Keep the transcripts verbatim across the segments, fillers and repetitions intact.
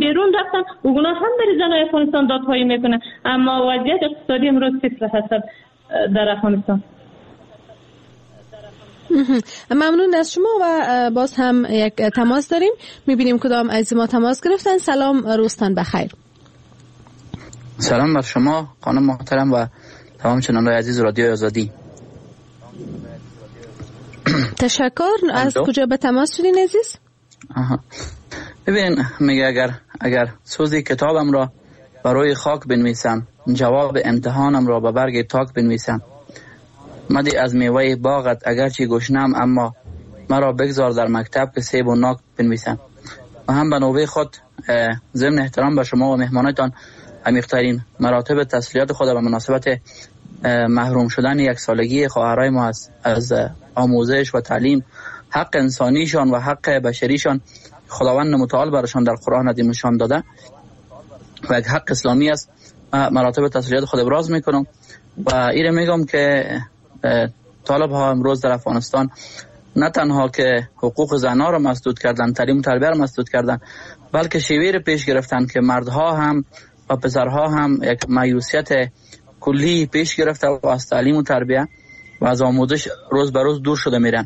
بیرون رفتن اونا هم برای زنای افغانستان دادخواهی میکنن، اما وضعیت اقتصادی امروز صفر هست در افغانستان. ممنون از شما و باز هم یک تماس داریم، میبینیم کدام از ما تماس گرفتن. سلام، روزتان بخیر. سلام بر شما خانم محترم و تمام شنوندگان عزیز رادیو آزادی. تشکر. از کجا به تماس شدین عزیز؟ آها. ببین میگه اگر اگر سوزی کتابم را بر روی خاک بنویسم، جواب امتحانم را به برگ تاک بنویسم، مدی از میوه باغت اگرچه گشنم، اما مرا بگذار در مکتب که سیب و ناک بنویسم. و هم به نوبه خود ضمن احترام به شما و مهمانتان عمیق‌ترین مراتب تسلیت خود به مناسبت محروم شدن یک سالگی خواهرای ما از, از آموزش و تعلیم، حق انسانیشان و حق بشریشان خداوند متعال برشان در قرآن عظیم نشان داده و یک حق اسلامی است، مراتب تسلیت خود ابراز میکنم و ایره میگم که طالب ها امروز در افغانستان نه تنها که حقوق زنها را مسدود کردن، تعلیم و تربیت را مسدود کردن، بلکه شیوه را پیش گرفتن که مردها هم و پسرها هم یک مایوسیت کلی پیش گرفته و از تعلیم و تربیت و از آموزش روز به روز دور شده میرن.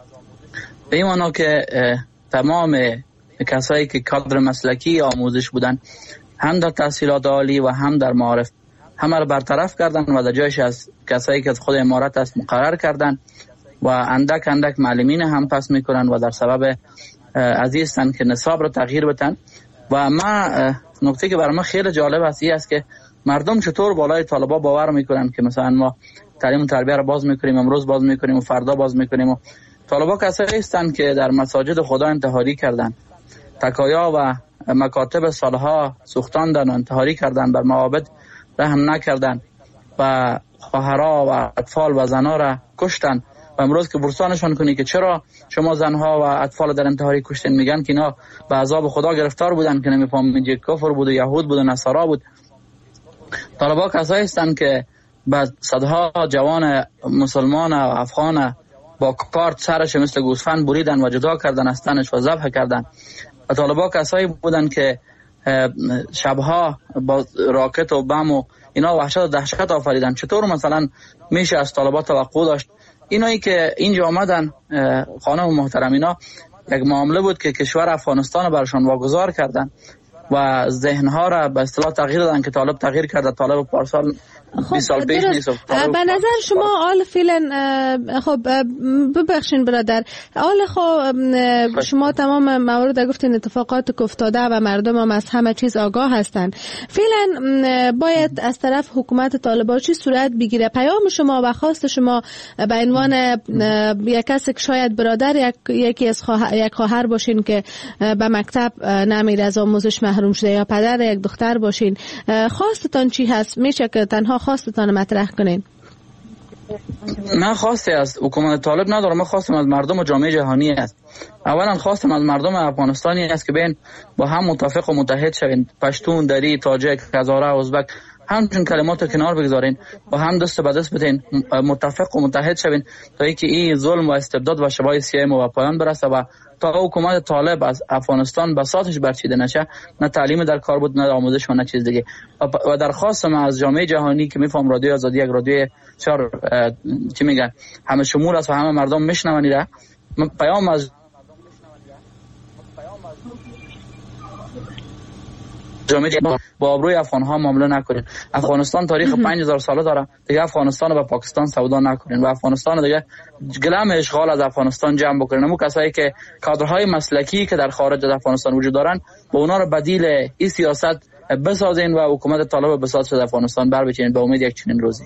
به این معنا که تمام کسایی که کادر مسلکی آموزش بودن، هم در تحصیلات عالی و هم در معارف، همه را برطرف کردن و در جایش از کسایی که خود امارت است مقرر کردن و اندک اندک معلمین هم پس میکنن و در سبب عزیزتن که نصاب را تغییر بتن. و ما نکته که برای ما خیلی جالب است این است که مردم چطور بالای طالبا باور میکنن که مثلا ما تعلیم و تربیت را باز میکنیم، امروز باز میکنیم و فردا باز میکنیم. و طالبا کسایی هستند که در مساجد خدا انتحاری کردن، تکایا و مکاتب سالها سوختاندن و انتحاری کردن، بر معابد رحم نکردن و خواهرها و اطفال و زنها را کشتن. و امروز که برسانشان کنی که چرا شما زنها و اطفال در انتحاری کشتن، میگن که اینا به عذاب خدا گرفتار بودن که نمیفهمید که کفر بود و یهود بود و نصارا بود. طالبا کسایی هستند که بعد صدها جوان مسلمان و افغان با کارت سرش مثل گوسفند بریدن و جدا کردن از تنش و ذبح کردن. و طالبا کسایی بودن که شبها با راکت و بم و اینا وحشت و دهشت آفریدن. چطور مثلا میشه از طالبا توقع داشت؟ اینایی که اینجا آمدن خانم محترم، اینا یک معامله بود که کشور افغانستان برشان واگذار کردن و ذهنها را به اصطلاح تغییر دادن که طالب تغییر کرده، طالب پارسال بیست سال پیش نیست. به نظر شما آل فیلن خب ببخشین برادر، آل خب شما تمام موارد گفتین اتفاقات که افتاده و مردم هم از همه چیز آگاه هستن. فعلا باید از طرف حکومت طالبان چی صورت بگیره؟ پیام شما و خواست شما به عنوان یک کسی که شاید برادر یک یکی از خواهر یک خواهر باشین که به مکتب نمیره، از آموزش محروم شده، یا پدر یک دختر باشین، خواستتان چی هست؟ میشه که تنها خواستتان مطرح کنین؟ نه خواسته از حکومت طالب ندارم، من خواستم از مردم و جامعه جهانی است. اولا خواستم از مردم افغانستانی است که بین با هم متفق و متحد شوین، پشتون، دری، تاجک، هزاره، ازبک، همچون کلمات رو کنار بگذارین و هم دست به دست بدین، متفق و متحد شوین تا اینکه این ظلم و استبداد و شبای سیاه ما به پایان برسه و تا حکومت طالب از افغانستان بساطش برچیده نشه، نه تعلیم در کار بود، نه آموزش و نه چیز دیگه. و درخواست من از جامعه جهانی که میفهم رادیو آزادی یک رادیو چهار چی میگن همه شمول است و همه مردم میشنون ایره، من پیام از جامعه با آبروی افغان ها معامله نکنین. افغانستان تاریخ پنج هزار ساله داره، دیگه افغانستان رو با پاکستان سودا نکنین و افغانستان دیگه گلم اشغال از افغانستان جمع بکنین. اون کسایی که کادرهای مسلکی که در خارج از افغانستان وجود دارن با اونا رو بدیل این سیاست بسازین و حکومت طالب بساط شده افغانستان بر بچینین به امید یک چنین روزی.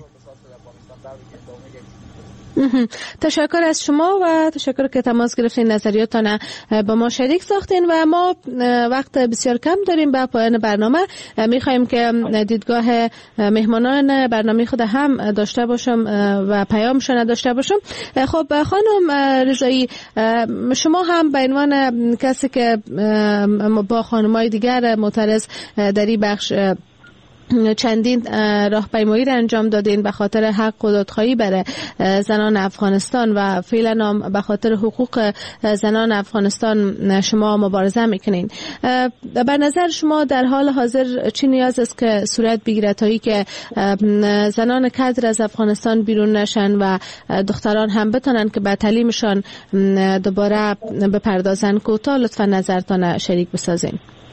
تشکر از شما و تشکر که تماس گرفتین، نظریاتتان با ما شریک ساختین و ما وقت بسیار کم داریم. به پایان برنامه میخوایم که دیدگاه مهمانان برنامه خود هم داشته باشم و پیامشان داشته باشم. خب خانم رضایی، شما هم به عنوان کسی که با خانمای دیگر معترض در این بخش چندین راهپیمایی را انجام دادین به خاطر حق و دادخواهی برای زنان افغانستان و فعلا هم به خاطر حقوق زنان افغانستان شما مبارزه میکنین. به نظر شما در حال حاضر چی نیاز است که صورت بگیره تا ای که زنان کادر از افغانستان بیرون نشن و دختران هم بتونن که به تعلیمشان دوباره بپردازن؟ کوتاه لطفا نظرتان شریک بسازین.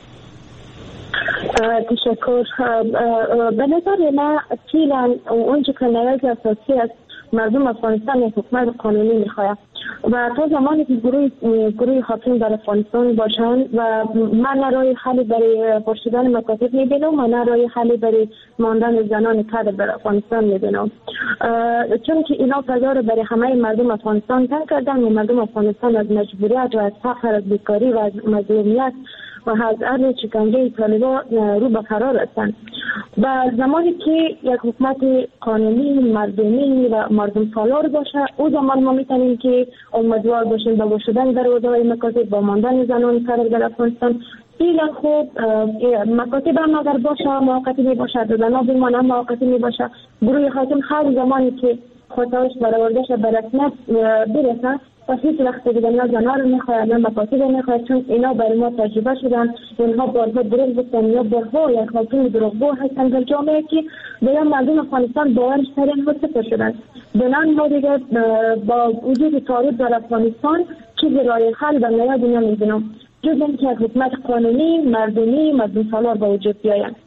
تشکر. به نظر من فعلا اونچه که نیاز اساسی است مردم افغانستان یک حکومت قانونی میخواهد و تا زمانی که گروه گروه حاکم در افغانستان باشند و من نه راه حلی برای پرشیدن مکاتب میبینم و نه راه حلی برای ماندن زنان کادر در افغانستان میبینم، چون که اینا فضا رو برای همه مردم افغانستان تنگ کردن و مردم افغانستان از مجبوریت و از فقر، از بیکاری و از مظلومیت و از عرض شکنجه طالبان رو به فرار هستند. و زمانی که یک حکومت قانونی مردمی و مردم سالار باشه، او زمان ما میتونیم که امیدوار باشیم به گشودن دروازه‌های مکاتب، با ماندن زنان کادر در افغانستان. فعلا خوب مکاتب هم اگر باشه موقتی می باشه، زنان بمانه موقتی می باشه، گروه حاکم هر زمانی که خواهش برآوردهش به رسمیت برسه و هیچ وقت دیگه نه زنان رو میخواهد نه مکاتب رو میخواهد، چون اینا برای ما تجربه شدن، اینها بارها دروغ گفتن یا بارها یک حاکم دروغگو هستن در جامعه که دیگه مردم افغانستان باورش سر اینها صفر شدن. بنان ما دیگه با وجود تعارض در افغانستان چیزی راه حل در نیا دنیا میبینم جز اینکه یک حکومت قانونی مردمی مردم سالار با وجود بیاید.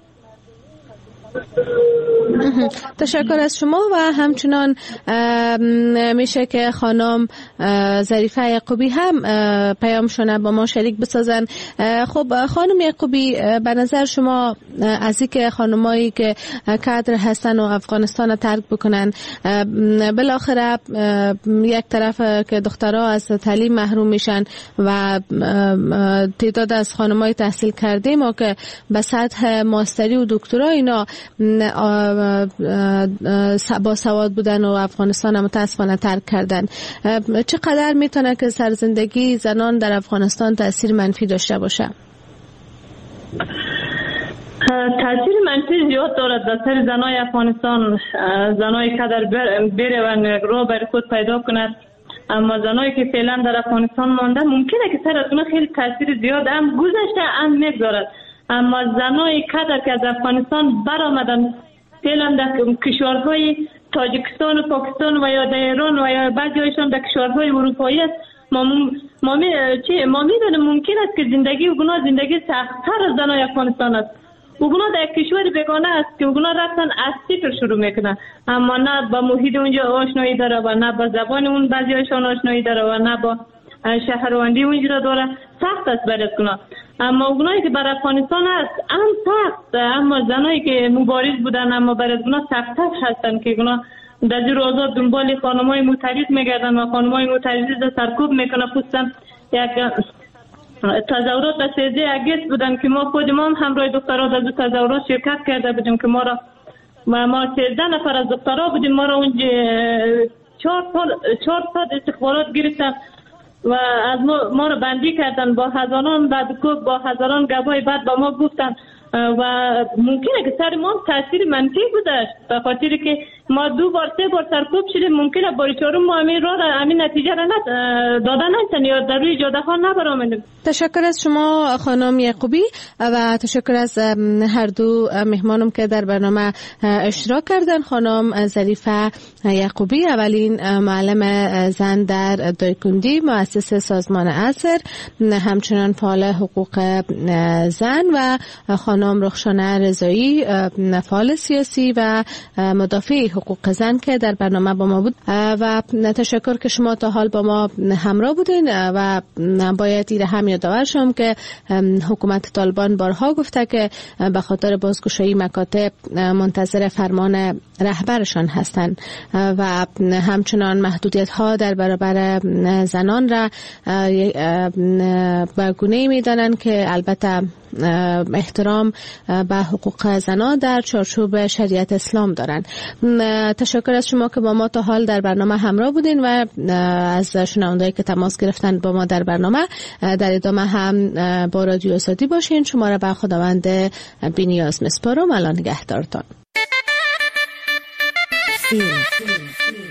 تشکر از شما و همچنان میشه که خانم ظریفه یعقوبی هم پیامشون با ما شریک بسازن. خب خانم یعقوبی، به نظر شما از اینکه خانمایی که کادر هستن و افغانستان ترک بکنن، بالاخره یک طرف که دخترها از تعلیم محروم میشن و تعداد از خانمای تحصیل کرده ما که به سطح ماستری و دکترا اینا با سواد بودن و افغانستان هم متاسفانه ترک کردن، چقدر میتونه که سرزندگی زنان در افغانستان تاثیر منفی داشته باشه؟ تاثیر منفی زیاد دارد در سر زنای افغانستان. زنای کادر بره و رو بر خود پیدا کند، اما زنایی که فعلا در افغانستان مانده ممکنه که سر از اون خیلی تاثیر زیاد هم گذشته هم میگذارد، اما زنای کادر که از افغانستان برآمدن فعلا در کشورهای تاجیکستان و پاکستان و یا در ایران و یا بعضی هایشان در کشورهای اروپایی است، ما ما می چه ما میدونیم ممکن است که زندگی اونا زندگی سخت‌تر از زنای افغانستان است. اونا در کشور بیگانه است که اونا رفتن از صفر شروع میکنن، اما نه با محیط اونجا آشنایی داره و نه با زبان اون بعضی هایشان آشنایی داره و نه با شهروندی اونجا داره. سخت است برای اونا. اما اونایی که بر افغانستان هست هم سخت، اما زنایی که مبارز بودن اما برای اونا سخت‌تر هستن که اونا در زیر آزاد دنبال خانمای معترض میگردن و خانمای معترض سرکوب میکنه. خصوصا یک تظاهرات در سیزده اگست بودن که ما خود ما هم همراه دخترها در دو تظاهرات شرکت کرده بودیم که ما را ما سیزده نفر از دخترها بودیم، ما را اونجا چهار سال چهار سال استخبارات گرفتن و از ما, ما را بندی کردن با هزاران بعد با هزاران گواهی بعد با ما گفتن و ممکنه که سر ما تاثیر منفی بوده به خاطر که ما دو بار سه بار سرکوب شدیم، ممکنه بار چهارم ما همین را همین نتیجه را دادن نشن یا در روی جاده ها نبرآمدیم. تشکر از شما خانم یعقوبی و تشکر از هر دو مهمانم که در برنامه اشتراک کردن. خانم ظریفه یعقوبی، اولین معلم زن در دایکندی مؤسس سازمان عصر، همچنان فعال حقوق زن، و خانم رخشانه رضایی، فعال سیاسی و مدافع حقوق زن که در برنامه با ما بود. و تشکر که شما تا حال با ما همراه بودین و باید ایره هم یادآور شم که حکومت طالبان بارها گفته که به خاطر بازگشایی مکاتب منتظر فرمان رهبرشان هستند و همچنان محدودیت ها در برابر زنان را به گونه‌ای می‌دانند که البته احترام به حقوق زنان در چارچوب شریعت اسلام دارند. تشکر از شما که با ما تا حال در برنامه همراه بودین و از شنوندهایی که تماس گرفتن با ما در برنامه. در ادامه هم با رادیو آزادی باشین. شما را به خداوند بی‌نیاز میسپارم. الله نگهدارتان.